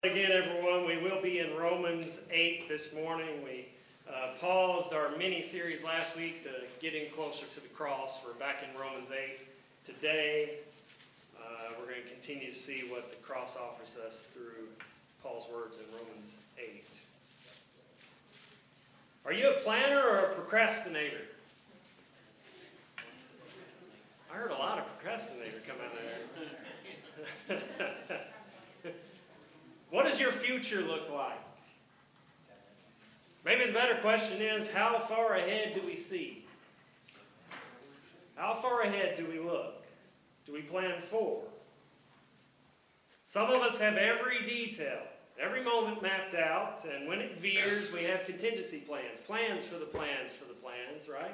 Again, everyone, we will be in Romans 8 this morning. We paused our mini-series last week to get in closer to the cross. We're back in Romans 8 today. We're going to continue to see what the cross offers us through Paul's words in Romans 8. Are you a planner or a procrastinator? I heard a lot of procrastinator come out of there. What does your future look like? Maybe the better question is, how far ahead do we see? How far ahead do we look? Do we plan for? Some of us have every detail, every moment mapped out, and when it veers, we have contingency plans. Plans for the plans for the plans, right?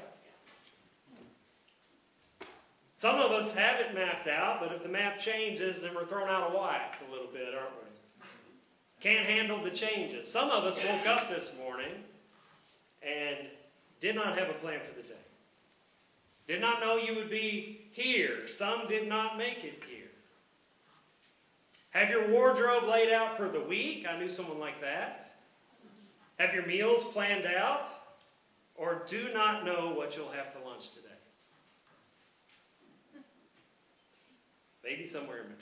Some of us have it mapped out, but if the map changes, then we're thrown out of whack a little bit, aren't we? Can't handle the changes. Some of us woke up this morning and did not have a plan for the day. Did not know you would be here. Some did not make it here. Have your wardrobe laid out for the week? I knew someone like that. Have your meals planned out? Or do not know what you'll have for lunch today? Maybe somewhere in between.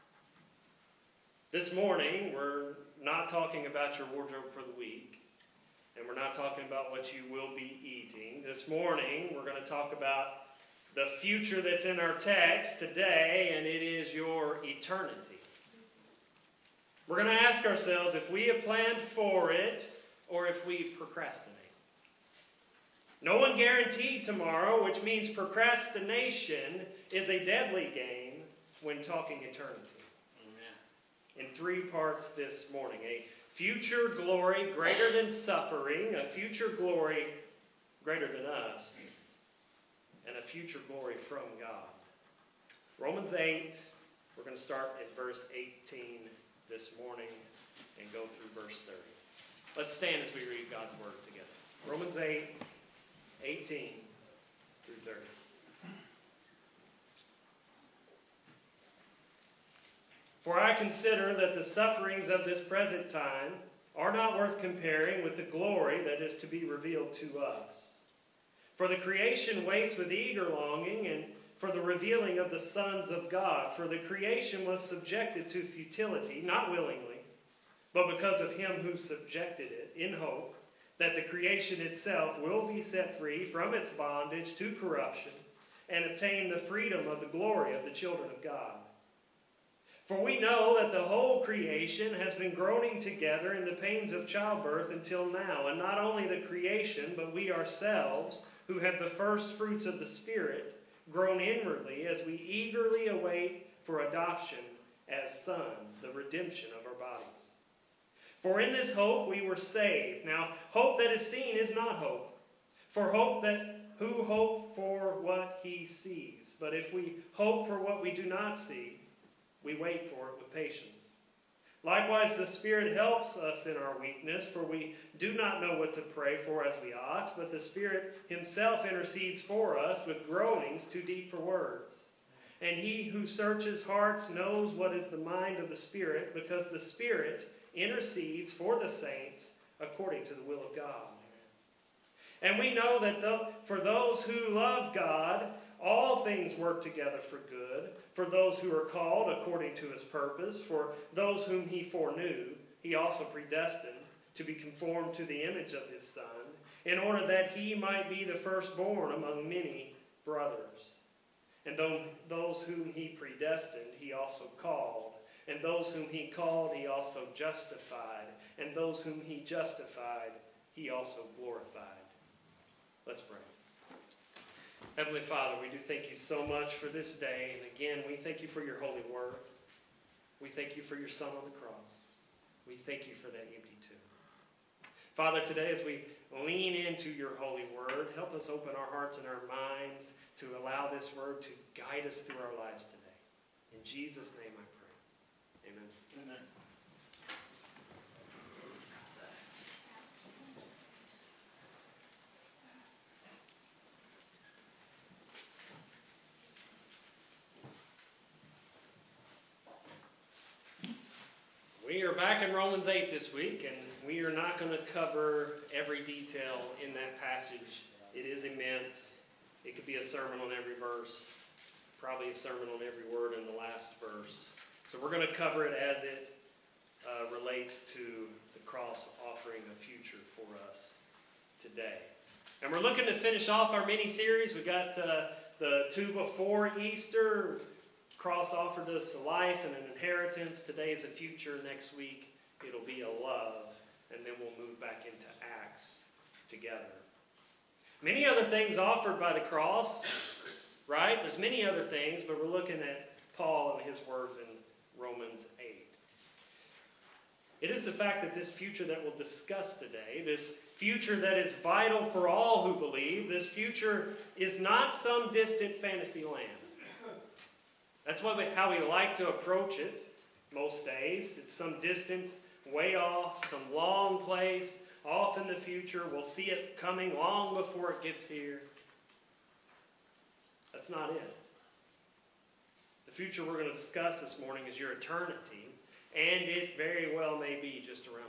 This morning, we're not talking about your wardrobe for the week, and we're not talking about what you will be eating. This morning, we're going to talk about the future that's in our text today, and it is your eternity. We're going to ask ourselves if we have planned for it or if we procrastinate. No one guaranteed tomorrow, which means procrastination is a deadly game when talking eternity. In three parts this morning. A future glory greater than suffering, a future glory greater than us, and a future glory from God. Romans 8, we're going to start at verse 18 this morning and go through verse 30. Let's stand as we read God's word together. Romans 8, 18 through 30. For I consider that the sufferings of this present time are not worth comparing with the glory that is to be revealed to us. For the creation waits with eager longing and for the revealing of the sons of God. For the creation was subjected to futility, not willingly, but because of him who subjected it, in hope that the creation itself will be set free from its bondage to corruption and obtain the freedom of the glory of the children of God. For we know that the whole creation has been groaning together in the pains of childbirth until now, and not only the creation, but we ourselves, who have the first fruits of the Spirit, groan inwardly as we eagerly await for adoption as sons, the redemption of our bodies. For in this hope we were saved. Now, hope that is seen is not hope. For who hope for what he sees? But if we hope for what we do not see, we wait for it with patience. Likewise, the Spirit helps us in our weakness, for we do not know what to pray for as we ought, but the Spirit himself intercedes for us with groanings too deep for words. And he who searches hearts knows what is the mind of the Spirit, because the Spirit intercedes for the saints according to the will of God. And we know that for those who love God, all things work together for good, for those who are called according to his purpose. For those whom he foreknew, he also predestined to be conformed to the image of his Son, in order that he might be the firstborn among many brothers. And those whom he predestined, he also called. And those whom he called, he also justified. And those whom he justified, he also glorified. Let's pray. Heavenly Father, we do thank you so much for this day. And again, we thank you for your holy word. We thank you for your Son on the cross. We thank you for that empty tomb. Father, today as we lean into your holy word, help us open our hearts and our minds to allow this word to guide us through our lives today. In Jesus' name I pray. Amen. Amen. We are are back in Romans 8 this week, and we are not going to cover every detail in that passage. It is immense. It could be a sermon on every verse, probably a sermon on every word in the last verse. So we're going to cover it as it relates to the cross offering a future for us today. And we're looking to finish off our mini-series. We got the two before Easter. Cross offered us a life and an inheritance. Today is a future. Next week it'll be a love. And then we'll move back into Acts together. Many other things offered by the cross, right? There's many other things, but we're looking at Paul and his words in Romans 8. It is the fact that this future that we'll discuss today, this future that is vital for all who believe, this future is not some distant fantasy land. That's how we like to approach it most days. It's some distant, way off, some long place, off in the future. We'll see it coming long before it gets here. That's not it. The future we're going to discuss this morning is your eternity, and it very well may be just around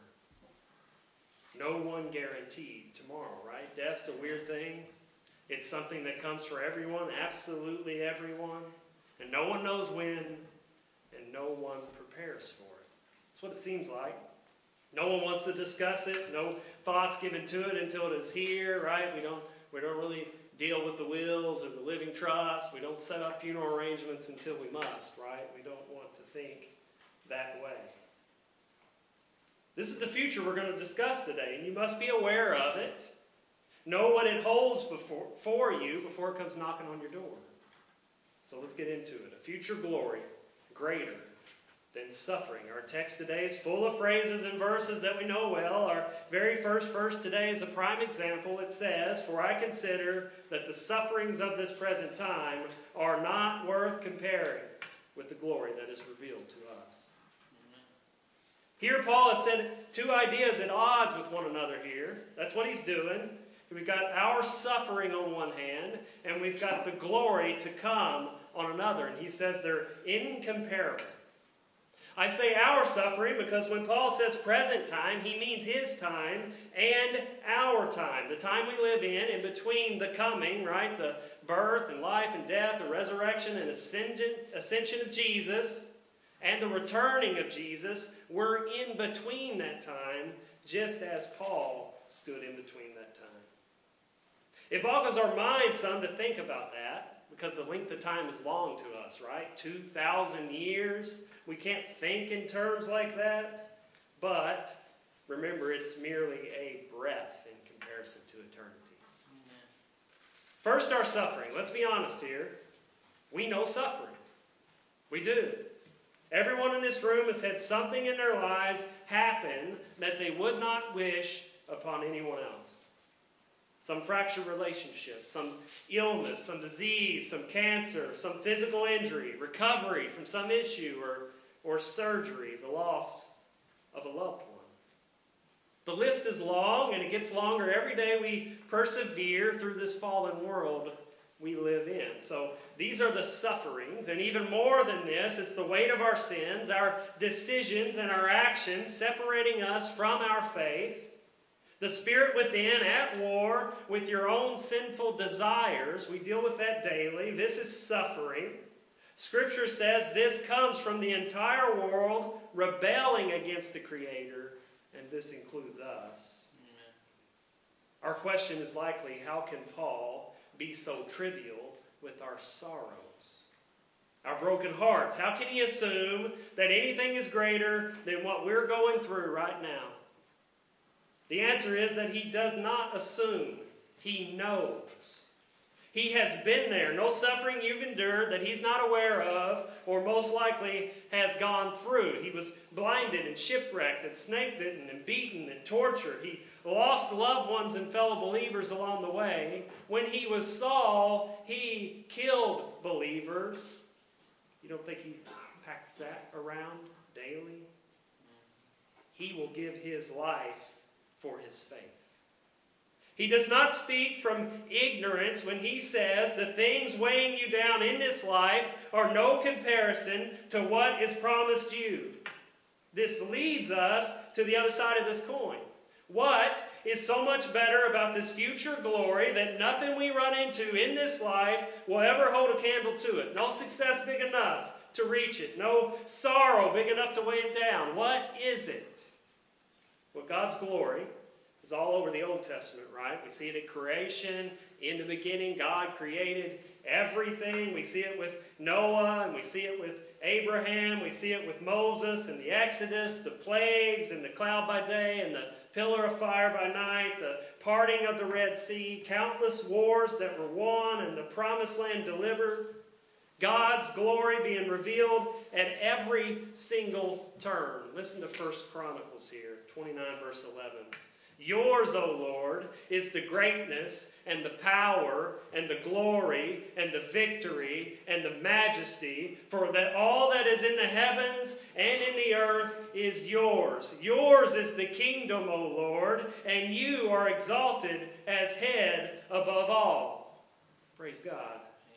the corner. No one guaranteed tomorrow, right? Death's a weird thing. It's something that comes for everyone, absolutely everyone. And no one knows when, and no one prepares for it. That's what it seems like. No one wants to discuss it. No thoughts given to it until it is here, right? We don't really deal with the wills or the living trust. We don't set up funeral arrangements until we must, right? We don't want to think that way. This is the future we're going to discuss today, and you must be aware of it. Know what it holds for you before it comes knocking on your door. So let's get into it. A future glory greater than suffering. Our text today is full of phrases and verses that we know well. Our very first verse today is a prime example. It says, "For I consider that the sufferings of this present time are not worth comparing with the glory that is revealed to us." Amen. Here Paul has said two ideas at odds with one another here. That's what he's doing. We've got our suffering on one hand, and we've got the glory to come on another. And he says they're incomparable. I say our suffering because when Paul says present time, he means his time and our time. The time we live in between the coming, right? The birth and life and death, the resurrection and ascension of Jesus, and the returning of Jesus. We're in between that time, just as Paul stood in between that time. It boggles our mind some to think about that, because the length of time is long to us, right? 2,000 years. We can't think in terms like that. But remember, it's merely a breath in comparison to eternity. Amen. First, our suffering. Let's be honest here. We know suffering. We do. Everyone in this room has had something in their lives happen that they would not wish upon anyone else. Some fractured relationship, some illness, some disease, some cancer, some physical injury, recovery from some issue or surgery, the loss of a loved one. The list is long, and it gets longer every day we persevere through this fallen world we live in. So these are the sufferings, and even more than this, it's the weight of our sins, our decisions, and our actions separating us from our faith. The spirit within at war with your own sinful desires. We deal with that daily. This is suffering. Scripture says this comes from the entire world rebelling against the Creator, and this includes us. Amen. Our question is likely, how can Paul be so trivial with our sorrows, our broken hearts? How can he assume that anything is greater than what we're going through right now? The answer is that he does not assume. He knows. He has been there. No suffering you've endured that he's not aware of, or most likely has gone through. He was blinded and shipwrecked and snake-bitten and beaten and tortured. He lost loved ones and fellow believers along the way. When he was Saul, he killed believers. You don't think he packs that around daily? He will give his life for his faith. He does not speak from ignorance when he says the things weighing you down in this life are no comparison to what is promised you. This leads us to the other side of this coin. What is so much better about this future glory that nothing we run into in this life will ever hold a candle to it? No success big enough to reach it. No sorrow big enough to weigh it down. What is it? Well, God's glory is all over the Old Testament, right? We see it at creation. In the beginning, God created everything. We see it with Noah, and we see it with Abraham. We see it with Moses and the Exodus, the plagues, and the cloud by day, and the pillar of fire by night, the parting of the Red Sea, countless wars that were won, and the promised land delivered. God's glory being revealed at every single turn. Listen to 1 Chronicles here, 29 verse 11. Yours, O Lord, is the greatness and the power and the glory and the victory and the majesty, for that all that is in the heavens and in the earth is yours. Yours is the kingdom, O Lord, and you are exalted as head above all. Praise God.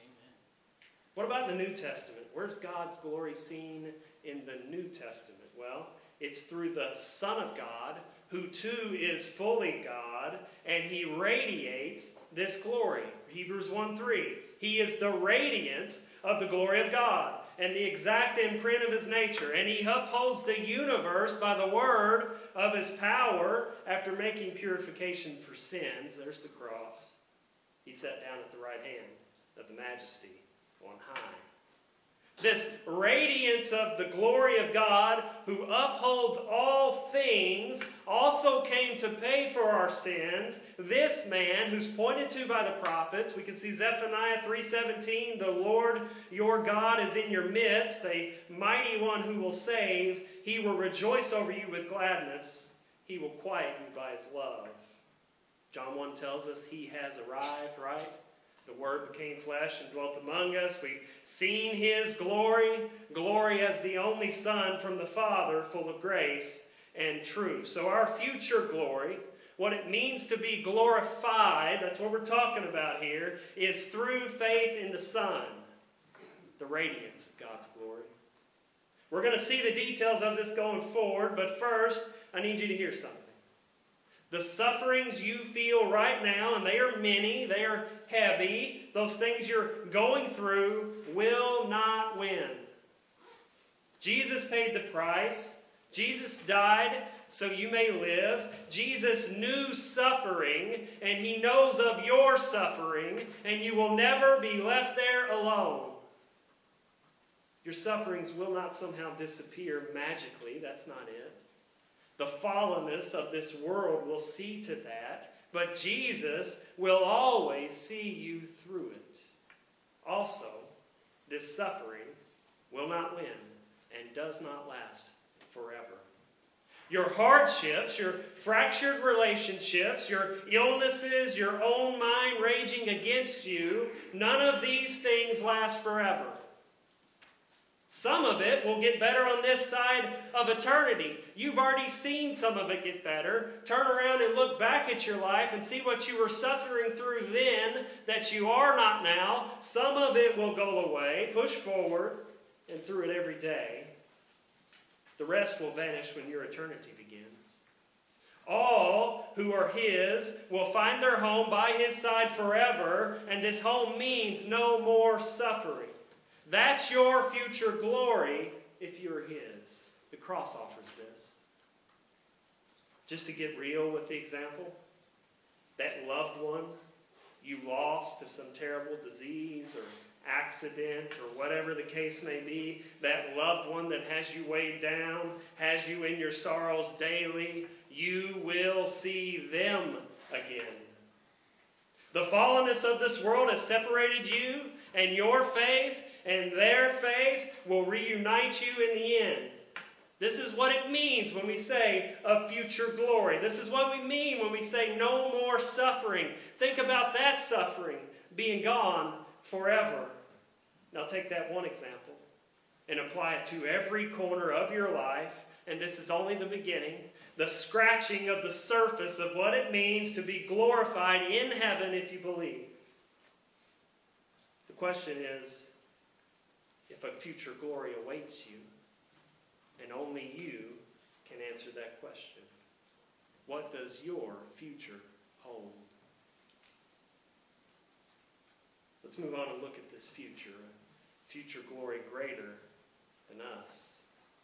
What about the New Testament? Where's God's glory seen in the New Testament? Well, it's through the Son of God, who too is fully God, and he radiates this glory. Hebrews 1:3. He is the radiance of the glory of God and the exact imprint of his nature. And he upholds the universe by the word of his power after making purification for sins. There's the cross. He sat down at the right hand of the majesty on high. This radiance of the glory of God, who upholds all things, also came to pay for our sins. This man, who's pointed to by the prophets, we can see Zephaniah 3:17, the Lord your God is in your midst, a mighty one who will save. He will rejoice over you with gladness. He will quiet you by his love. John 1 tells us he has arrived, right? The Word became flesh and dwelt among us. We've seen his glory, glory as the only Son from the Father, full of grace and truth. So our future glory, what it means to be glorified, that's what we're talking about here, is through faith in the Son, the radiance of God's glory. We're going to see the details of this going forward, but first, I need you to hear something. The sufferings you feel right now, and they are many, they are heavy, those things you're going through will not win. Jesus paid the price. Jesus died so you may live. Jesus knew suffering, and he knows of your suffering, and you will never be left there alone. Your sufferings will not somehow disappear magically. That's not it. The fallenness of this world will see to that, but Jesus will always see you through it. Also, this suffering will not win and does not last forever. Your hardships, your fractured relationships, your illnesses, your own mind raging against you, none of these things last forever. Some of it will get better on this side of eternity. You've already seen some of it get better. Turn around and look back at your life and see what you were suffering through then that you are not now. Some of it will go away. Push forward and through it every day. The rest will vanish when your eternity begins. All who are his will find their home by his side forever, and this home means no more suffering. That's your future glory if you're his. The cross offers this. Just to get real with the example, that loved one you lost to some terrible disease or accident or whatever the case may be, that loved one that has you weighed down, has you in your sorrows daily, you will see them again. The fallenness of this world has separated you and your faith, and their faith will reunite you in the end. This is what it means when we say of future glory. This is what we mean when we say no more suffering. Think about that suffering being gone forever. Now take that one example and apply it to every corner of your life, and this is only the beginning, the scratching of the surface of what it means to be glorified in heaven if you believe. The question is, if a future glory awaits you, and only you can answer that question. What does your future hold? Let's move on and look at this future. A future glory greater than us.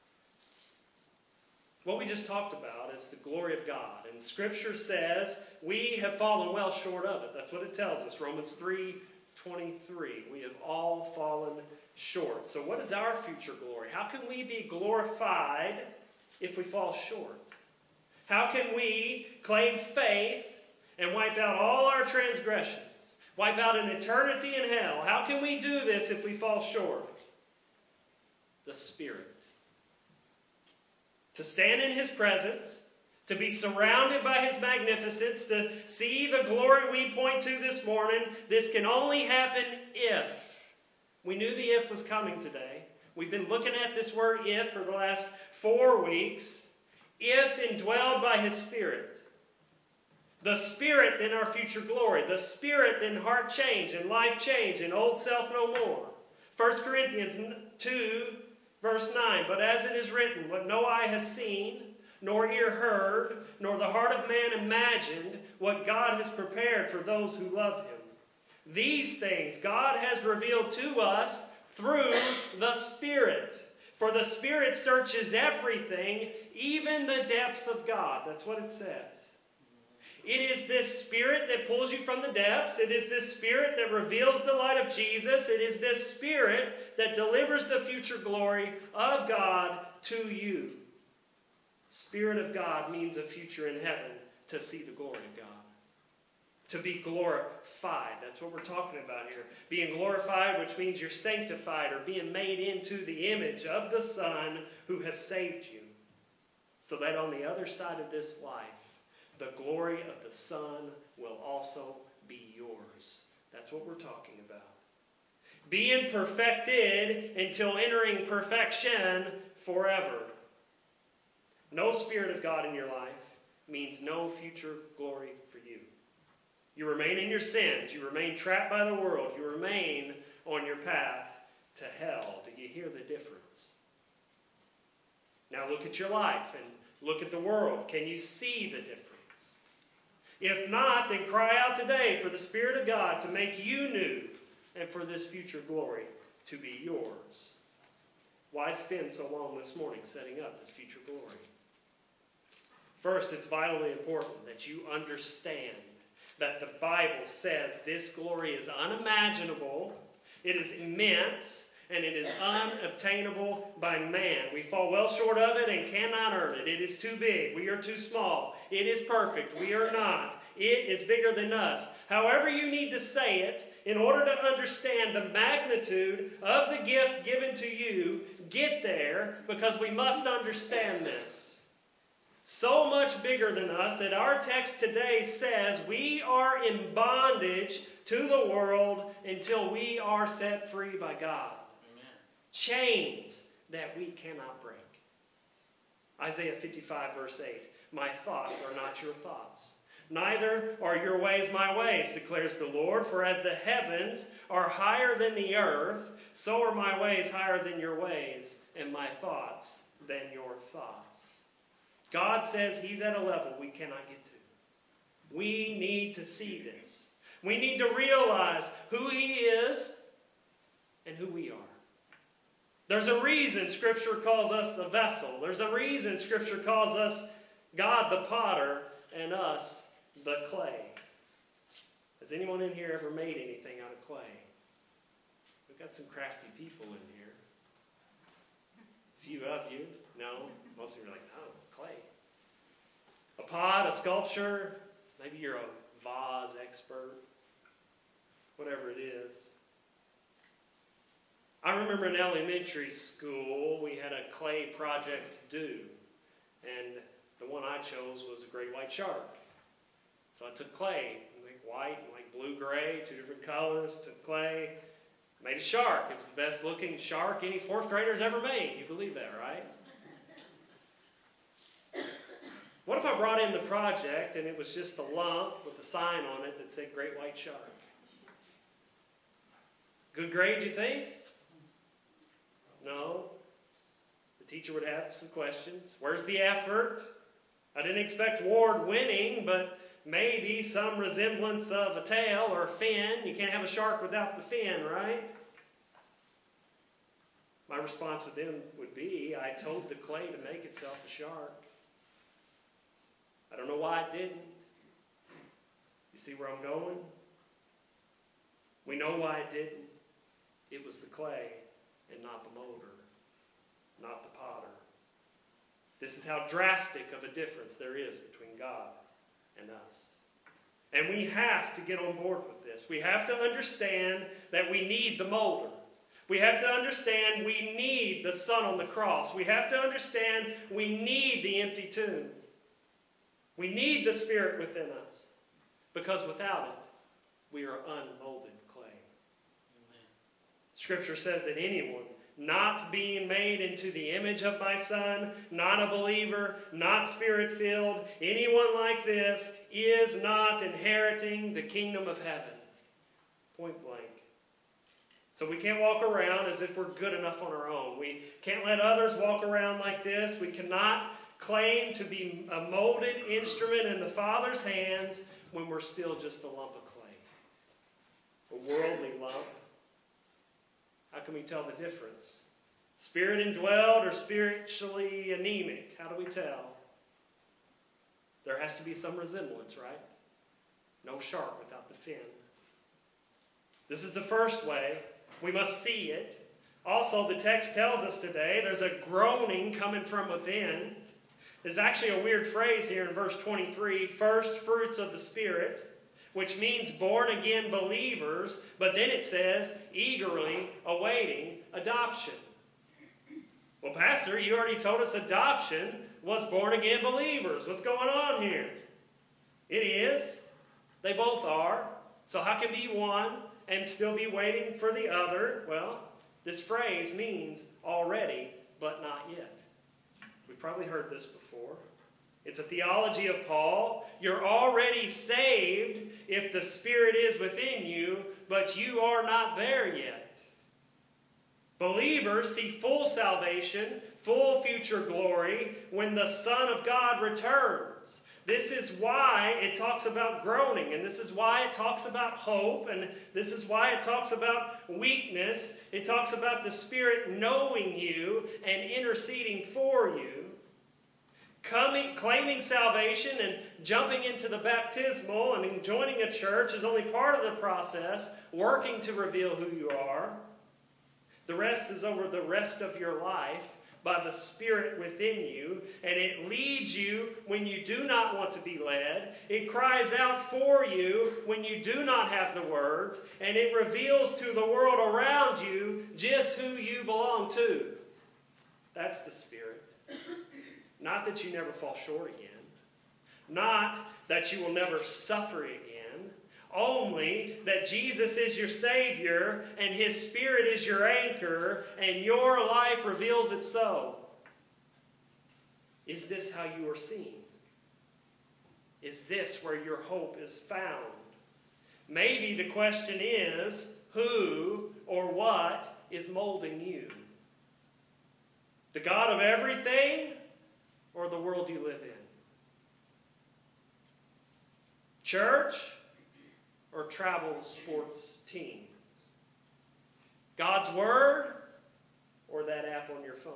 What we just talked about is the glory of God. And Scripture says we have fallen well short of it. That's what it tells us. Romans 3:23. We have all fallen short. So what is our future glory? How can we be glorified if we fall short? How can we claim faith and wipe out all our transgressions? Wipe out an eternity in hell? How can we do this if we fall short? The Spirit. To stand in His presence, to be surrounded by His magnificence, to see the glory we point to this morning, this can only happen if. We knew the if was coming today. We've been looking at this word if for the last 4 weeks. If indwelled by His Spirit. The Spirit in our future glory. The Spirit in heart change and life change and old self no more. 1 Corinthians 2 verse 9, but as it is written, what no eye has seen, nor ear heard, nor the heart of man imagined, what God has prepared for those who love Him. These things God has revealed to us through the Spirit. For the Spirit searches everything, even the depths of God. That's what it says. It is this Spirit that pulls you from the depths. It is this Spirit that reveals the light of Jesus. It is this Spirit that delivers the future glory of God to you. Spirit of God means a future in heaven to see the glory of God. To be glorified. That's what we're talking about here. Being glorified, which means you're sanctified or being made into the image of the Son who has saved you. So that on the other side of this life, the glory of the Son will also be yours. That's what we're talking about. Being perfected until entering perfection forever. No Spirit of God in your life means no future glory for you. You remain in your sins. You remain trapped by the world. You remain on your path to hell. Do you hear the difference? Now look at your life and look at the world. Can you see the difference? If not, then cry out today for the Spirit of God to make you new and for this future glory to be yours. Why spend so long this morning setting up this future glory? First, it's vitally important that you understand that the Bible says this glory is unimaginable, it is immense, and it is unobtainable by man. We fall well short of it and cannot earn it. It is too big. We are too small. It is perfect. We are not. It is bigger than us. However you need to say it, in order to understand the magnitude of the gift given to you, get there, because we must understand this. So much bigger than us that our text today says we are in bondage to the world until we are set free by God. Chains that we cannot break. Isaiah 55 verse 8. My thoughts are not your thoughts. Neither are your ways my ways, declares the Lord. For as the heavens are higher than the earth, so are my ways higher than your ways, and my thoughts than your thoughts. God says He's at a level we cannot get to. We need to see this. We need to realize who He is and who we are. There's a reason Scripture calls us a vessel. There's a reason Scripture calls us God the potter and us the clay. Has anyone in here ever made anything out of clay? We've got some crafty people in here. A few of you. No, most of you are like, oh, clay. A pot, a sculpture. Maybe you're a vase expert. Whatever it is. I remember in elementary school, we had a clay project due. And the one I chose was a great white shark. So I took clay, like white and like blue-gray, 2 different colors, took clay, made a shark. It was the best looking shark any 4th grader's ever made. You believe that, right? What if I brought in the project and it was just a lump with a sign on it that said Great White Shark? Good grade, you think? No. The teacher would have some questions. Where's the effort? I didn't expect Ward winning, but maybe some resemblance of a tail or a fin. You can't have a shark without the fin, right? My response with them would be, I told the clay to make itself a shark. I don't know why it didn't. You see where I'm going? We know why it didn't. It was the clay and not the molder, not the potter. This is how drastic of a difference there is between God and us. And we have to get on board with this. We have to understand that we need the molder. We have to understand we need the Son on the cross. We have to understand we need the empty tomb. We need the Spirit within us. Because without it, we are unmolded clay. Amen. Scripture says that anyone not being made into the image of my Son, not a believer, not Spirit-filled, anyone like this is not inheriting the kingdom of heaven. Point blank. So we can't walk around as if we're good enough on our own. We can't let others walk around like this. We cannot claim to be a molded instrument in the Father's hands when we're still just a lump of clay. A worldly lump. How can we tell the difference? Spirit indwelled or spiritually anemic? How do we tell? There has to be some resemblance, right? No shark without the fin. This is the first way. We must see it. Also, the text tells us today there's a groaning coming from within. There's actually a weird phrase here in verse 23, first fruits of the Spirit, which means born again believers, but then it says eagerly awaiting adoption. Well, Pastor, you already told us adoption was born again believers. What's going on here? It is. They both are. So how can be one and still be waiting for the other? Well, this phrase means already, but not yet. We've probably heard this before. It's a theology of Paul. You're already saved if the Spirit is within you, but you are not there yet. Believers see full salvation, full future glory when the Son of God returns. This is why it talks about groaning, and this is why it talks about hope, and this is why it talks about weakness. It talks about the Spirit knowing you and interceding for you. Claiming salvation and jumping into the baptismal and joining a church is only part of the process, working to reveal who you are. The rest is over the rest of your life by the Spirit within you, and it leads you when you do not want to be led. It cries out for you when you do not have the words, and it reveals to the world around you just who you belong to. That's the Spirit. Not that you never fall short again. Not that you will never suffer again. Only that Jesus is your Savior and His Spirit is your anchor and your life reveals it so. Is this how you are seen? Is this where your hope is found? Maybe the question is, who or what is molding you? The God of everything or the world you live in? Church or travel sports team? God's Word or that app on your phone?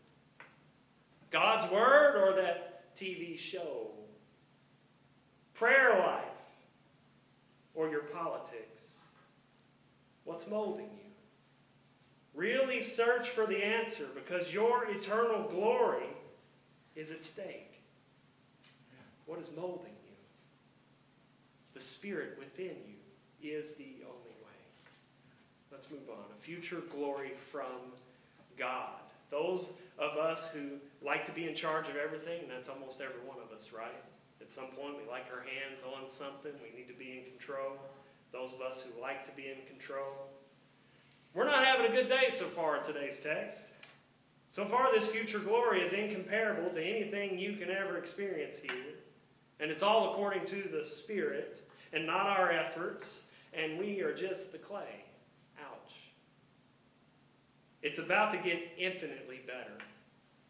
God's Word or that TV show? Prayer life or your politics? What's molding you? Really search for the answer because your eternal glory is at stake. What is molding you? The Spirit within you is the only way. Let's move on. A future glory from God. Those of us who like to be in charge of everything, and that's almost every one of us, right? At some point, we like our hands on something. We need to be in control. Those of us who like to be in control. We're not having a good day so far in today's text. So far, this future glory is incomparable to anything you can ever experience here. And it's all according to the Spirit and not our efforts. And we are just the clay. Ouch. It's about to get infinitely better.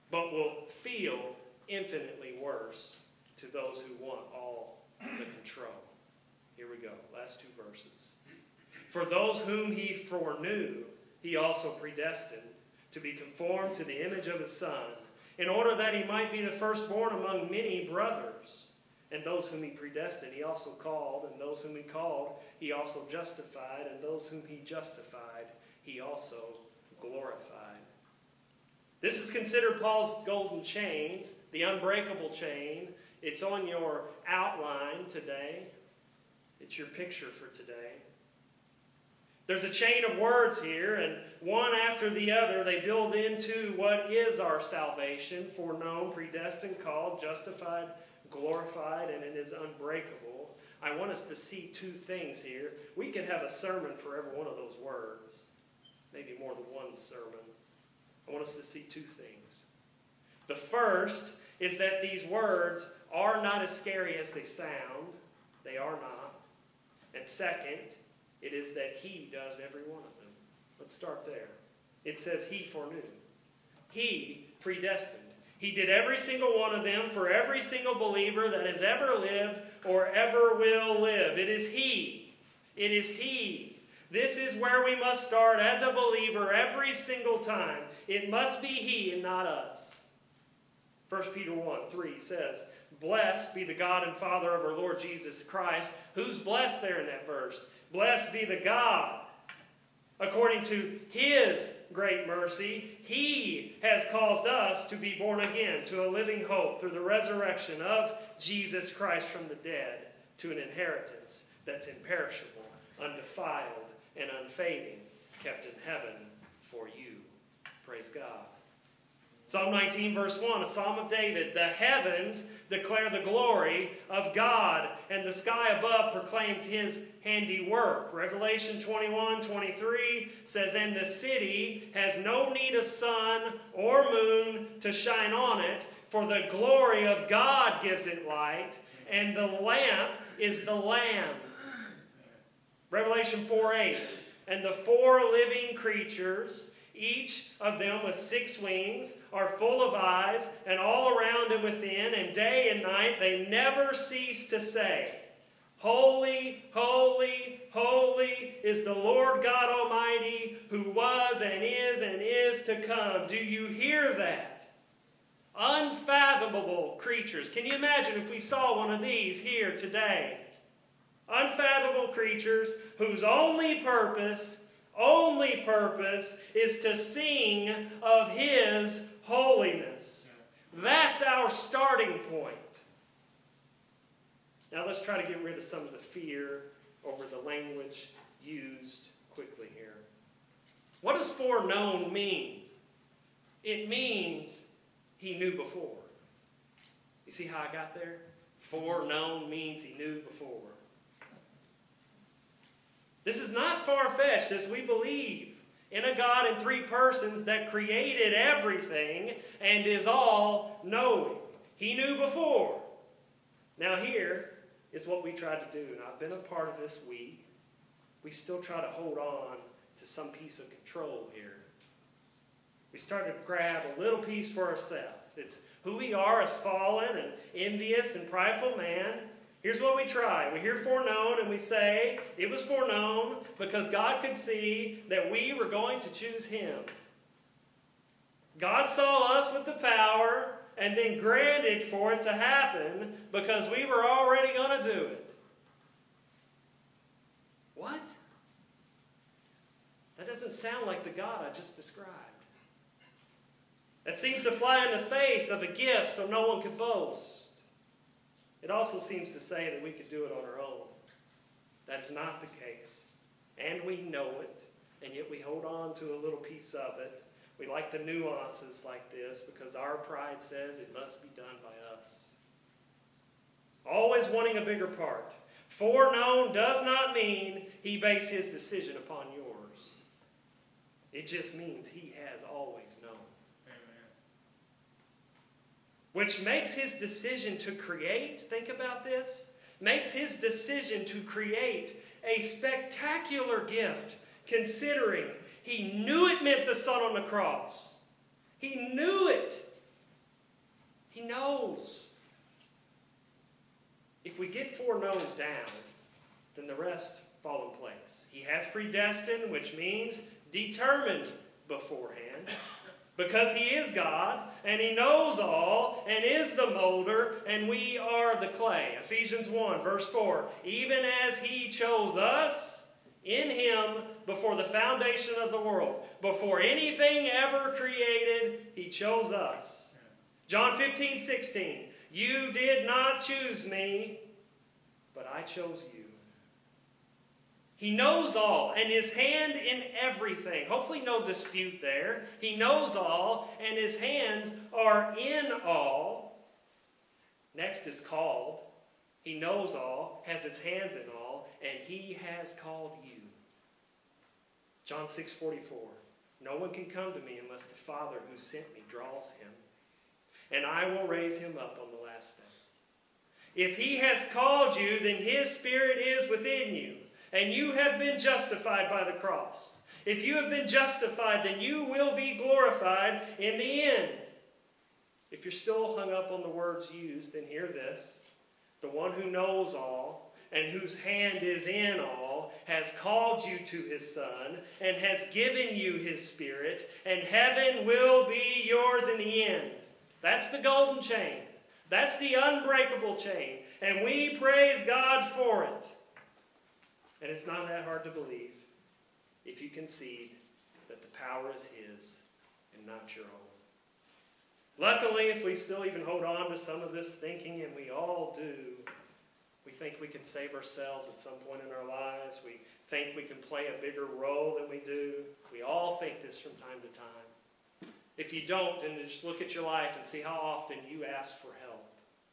but will feel infinitely worse to those who want all the control. Here we go, last two verses. For those whom he foreknew, he also predestined to be conformed to the image of his Son, in order that he might be the firstborn among many brothers. And those whom he predestined, he also called. And those whom he called, he also justified. And those whom he justified, he also glorified. This is considered Paul's golden chain, the unbreakable chain. It's on your outline today. It's your picture for today. There's a chain of words here, and one after the other, they build into what is our salvation: foreknown, predestined, called, justified, glorified, and it is unbreakable. I want us to see two things here. We could have a sermon for every one of those words, maybe more than one sermon. I want us to see two things. The first is that these words are not as scary as they sound. They are not. And second, it is that he does every one of them. Let's start there. It says he foreknew. He predestined. He did every single one of them for every single believer that has ever lived or ever will live. It is he. It is he. This is where we must start as a believer every single time. It must be he and not us. 1 Peter 1:3 says, "Blessed be the God and Father of our Lord Jesus Christ." Who's blessed there in that verse? Blessed be the God. According to his great mercy, he has caused us to be born again to a living hope through the resurrection of Jesus Christ from the dead, to an inheritance that's imperishable, undefiled, and unfading, kept in heaven for you. Praise God. Psalm 19, verse 1, a psalm of David. The heavens declare the glory of God, and the sky above proclaims his handiwork. Revelation 21:23 says, "And the city has no need of sun or moon to shine on it, for the glory of God gives it light, and the lamp is the Lamb." Revelation 4:8, "And the four living creatures, each of them with 6 wings, are full of eyes, and all around and within, and day and night they never cease to say, 'Holy, holy, holy is the Lord God Almighty, who was and is to come.'" Do you hear that? Unfathomable creatures. Can you imagine if we saw one of these here today? Unfathomable creatures whose only purpose is to sing of his holiness. That's our starting point. Now let's try to get rid of some of the fear over the language used quickly here. What does foreknown mean? It means he knew before. You see how I got there? Foreknown means he knew before. This is not far-fetched, as we believe in a God in 3 persons that created everything and is all-knowing. He knew before. Now here is what we tried to do, and I've been a part of this week. We still try to hold on to some piece of control here. We started to grab a little piece for ourselves. It's who we are as fallen and envious and prideful man. Here's what we try. We hear foreknown and we say it was foreknown because God could see that we were going to choose him. God saw us with the power and then granted for it to happen because we were already going to do it. What? That doesn't sound like the God I just described. That seems to fly in the face of a gift so no one could boast. It also seems to say that we could do it on our own. That's not the case. And we know it, and yet we hold on to a little piece of it. We like the nuances like this because our pride says it must be done by us. Always wanting a bigger part. Foreknown does not mean he based his decision upon yours. It just means he has always known. Which makes his decision to create, think about this, makes his decision to create a spectacular gift, considering he knew it meant the Son on the cross. He knew it. He knows. If we get foreknown down, then the rest fall in place. He has predestined, which means determined beforehand. Because He is God, and He knows all, and is the molder, and we are the clay. Ephesians 1, verse 4. Even as He chose us in Him before the foundation of the world. Before anything ever created, He chose us. John 15, 16. You did not choose me, but I chose you. He knows all, and His hand in everything. Hopefully no dispute there. He knows all, and His hands are in all. Next is called. He knows all, has His hands in all, and He has called you. John 6:44. No one can come to me unless the Father who sent me draws him, and I will raise him up on the last day. If He has called you, then His Spirit is within you. And you have been justified by the cross. If you have been justified, then you will be glorified in the end. If you're still hung up on the words used, then hear this. The one who knows all and whose hand is in all has called you to His Son and has given you His Spirit, and heaven will be yours in the end. That's the golden chain. That's the unbreakable chain. And we praise God for it. And it's not that hard to believe if you concede that the power is His and not your own. Luckily, if we still even hold on to some of this thinking, and we all do, we think we can save ourselves at some point in our lives. We think we can play a bigger role than we do. We all think this from time to time. If you don't, then just look at your life and see how often you ask for help.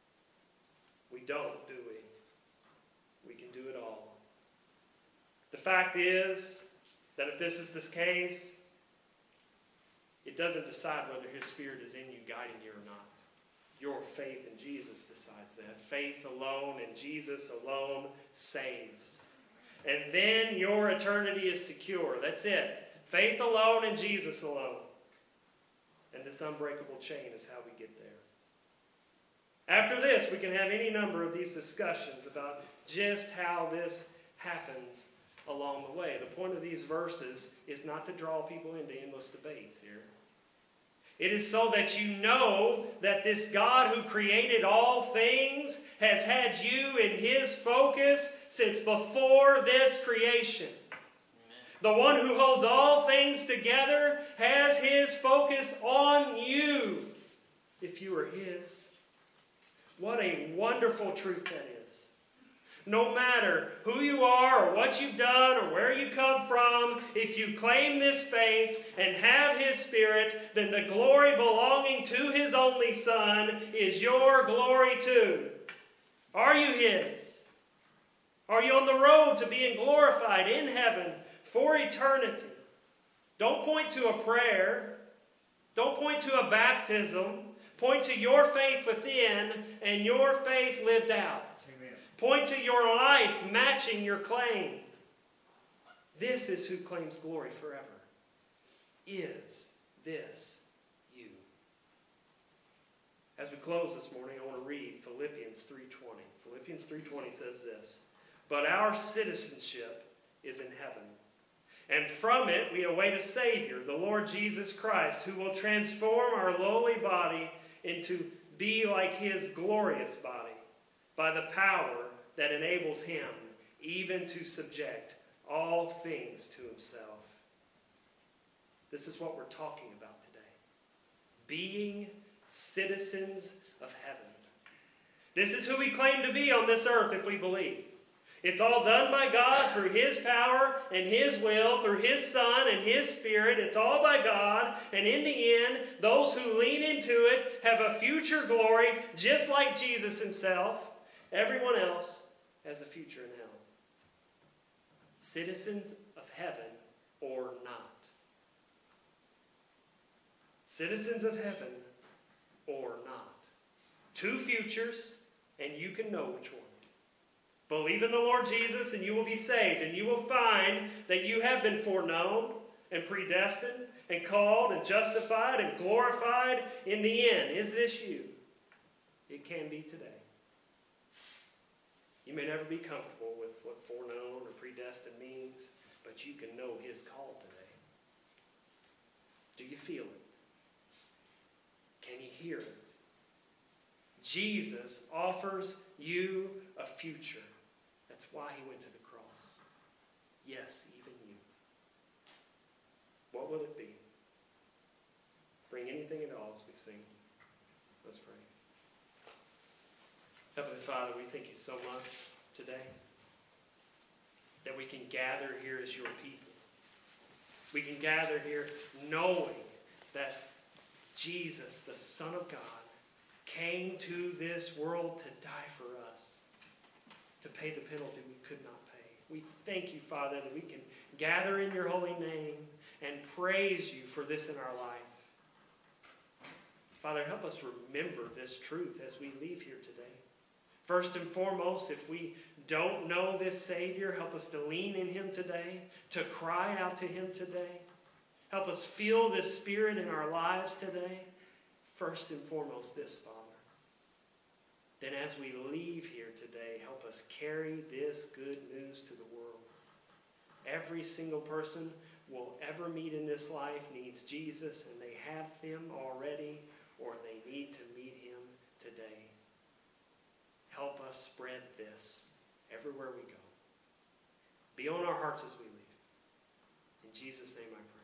We don't, do we? We can do it all. The fact is that if this is the case, it doesn't decide whether His Spirit is in you, guiding you or not. Your faith in Jesus decides that. Faith alone in Jesus alone saves. And then your eternity is secure. That's it. Faith alone in Jesus alone. And this unbreakable chain is how we get there. After this, we can have any number of these discussions about just how this happens along the way. The point of these verses is not to draw people into endless debates here. It is so that you know that this God who created all things has had you in His focus since before this creation. Amen. The one who holds all things together has His focus on you if you are His. What a wonderful truth that is. No matter who you are or what you've done or where you come from, if you claim this faith and have His Spirit, then the glory belonging to His only Son is your glory too. Are you His? Are you on the road to being glorified in heaven for eternity? Don't point to a prayer. Don't point to a baptism. Point to your faith within and your faith lived out. Point to your life matching your claim. This is who claims glory forever. Is this you? As we close this morning, I want to read Philippians 3:20. Philippians 3:20 says this. But our citizenship is in heaven. And from it we await a Savior, the Lord Jesus Christ, who will transform our lowly body into be like His glorious body, by the power that enables Him even to subject all things to Himself. This is what we're talking about today. Being citizens of heaven. This is who we claim to be on this earth if we believe. It's all done by God through His power and His will, through His Son and His Spirit. It's all by God. And in the end, those who lean into it have a future glory just like Jesus Himself. Everyone else has a future in hell. Citizens of heaven or not. Citizens of heaven or not. Two futures, and you can know which one. Believe in the Lord Jesus and you will be saved, and you will find that you have been foreknown and predestined and called and justified and glorified in the end. Is this you? It can be today. You may never be comfortable with what foreknown or predestined means, but you can know His call today. Do you feel it? Can you hear it? Jesus offers you a future. That's why He went to the cross. Yes, even you. What will it be? Bring anything at all as we sing. Let's pray. Heavenly Father, we thank You so much today that we can gather here as Your people. We can gather here knowing that Jesus, the Son of God, came to this world to die for us, to pay the penalty we could not pay. We thank You, Father, that we can gather in Your holy name and praise You for this in our life. Father, help us remember this truth as we leave here today. First and foremost, if we don't know this Savior, help us to lean in Him today, to cry out to Him today. Help us feel this Spirit in our lives today. First and foremost, this, Father. Then as we leave here today, help us carry this good news to the world. Every single person we'll ever meet in this life needs Jesus, and they have Him already, or they need to meet Him today. Help us spread this everywhere we go. Be on our hearts as we leave. In Jesus' name I pray.